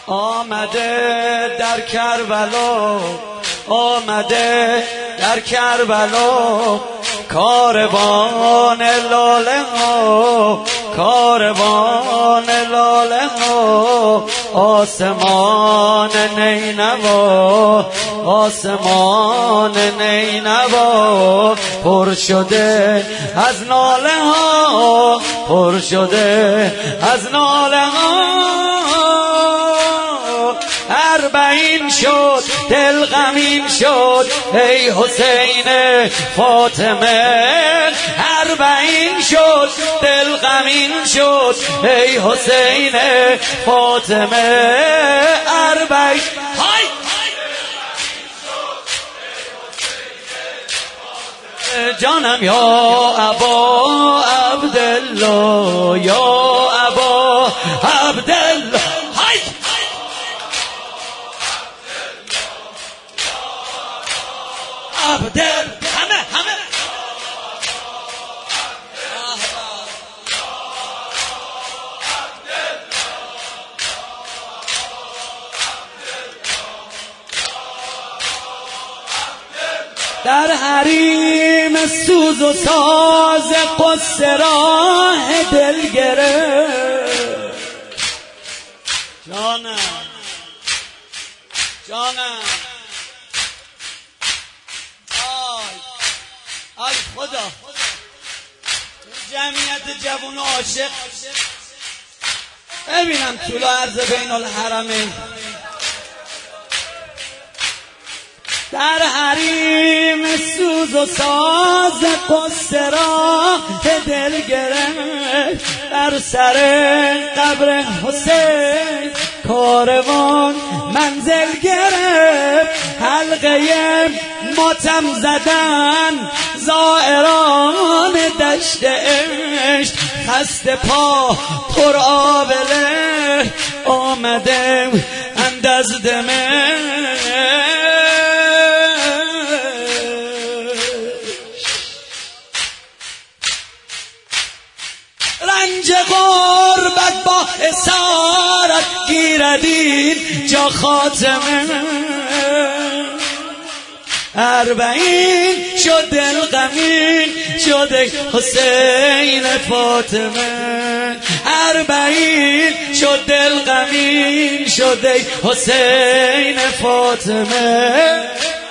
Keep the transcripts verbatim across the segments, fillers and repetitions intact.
آمده در کربلا، آمده در کربلا، کاروان لاله ها، کاروان لاله ها، آسمان نینوا، آسمان نینوا پر شده از ناله ها، پر شده از ناله ها. اربعین شد دل غمین شد ای حسین فاطمه، اربعین شد دل غمین شد ای حسین فاطمه، اربعین جانم یا ابا عبدالله، یا ابا عبدالله، عبدال همه همه در حریم سوز و ساز قصه راه دل گرفت. جانم جانم آی خدا، جمعیت جوان عاشق ببینم طول و عرض بین الحرمین، در حریم سوز و ساز قصه راه دل گرفت، در سر قبر حسین کاروان منزل گرفت، حلقه ماتم زدن زائران دشت عشق، خسته پا پر آبله آمده اند از دمشق. رنج غربت با اسارت گیردین جا خاتمه، اربعین شد دل غمین شد حسین فاطمه، اربعین شد دل غمین شد حسین فاطمه.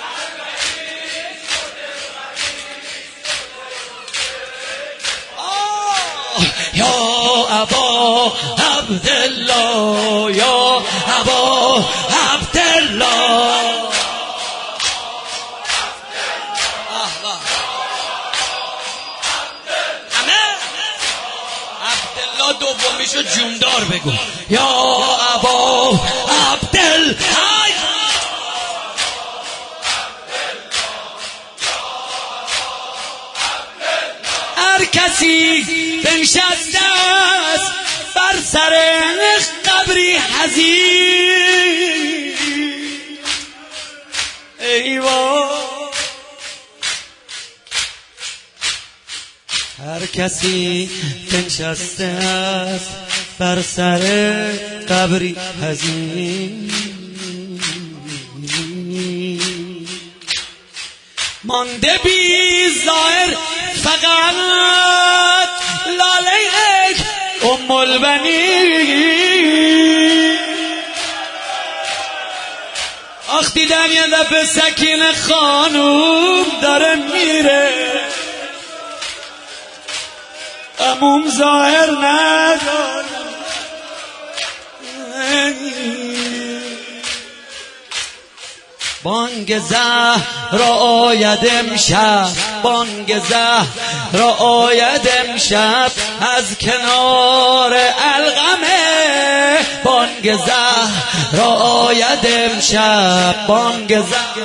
یا ابا عبدالله، یا ابا عبدالله، عبدالله دومیشو جوندار بگو، یا ابا عبدالله. هر کسی بنشسته است بر سر قبری حزین، ای وای، هر کسی بنشسته است بر سر قبری حزین، مانده بی ظاهر فقط لاله ام البنین. آخ دیدم یه دفعه سکینه خانوم داره میره، عموم ظاهر نداره، بانگ زهر آید امشب، بانگ زهر آید امشب از کنار القمه، بانگ زهر آید امشب، بانگ زهر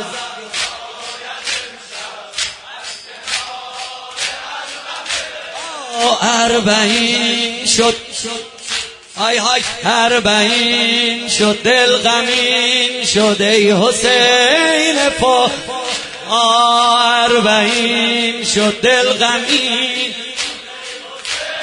اربعین شد، های های اربعین شد دل غمین شد ای حسین فا، اربعین شد دل غمین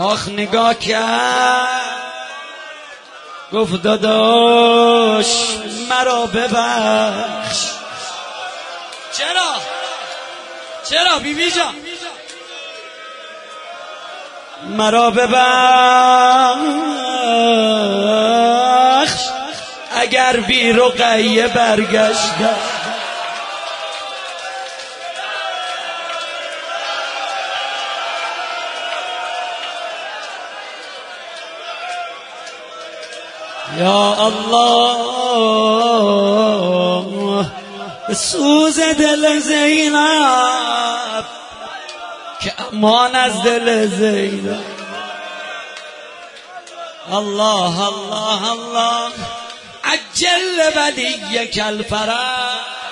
آخ نگاه کرد گفت داداش مرا ببخش. چرا؟ چرا بی بی جان؟ مرا ببخش اگر بی رقیه برگشتم. یا الله سوز دل زینب که امان از دل زینب. الله الله الله عجل ولیک الفرج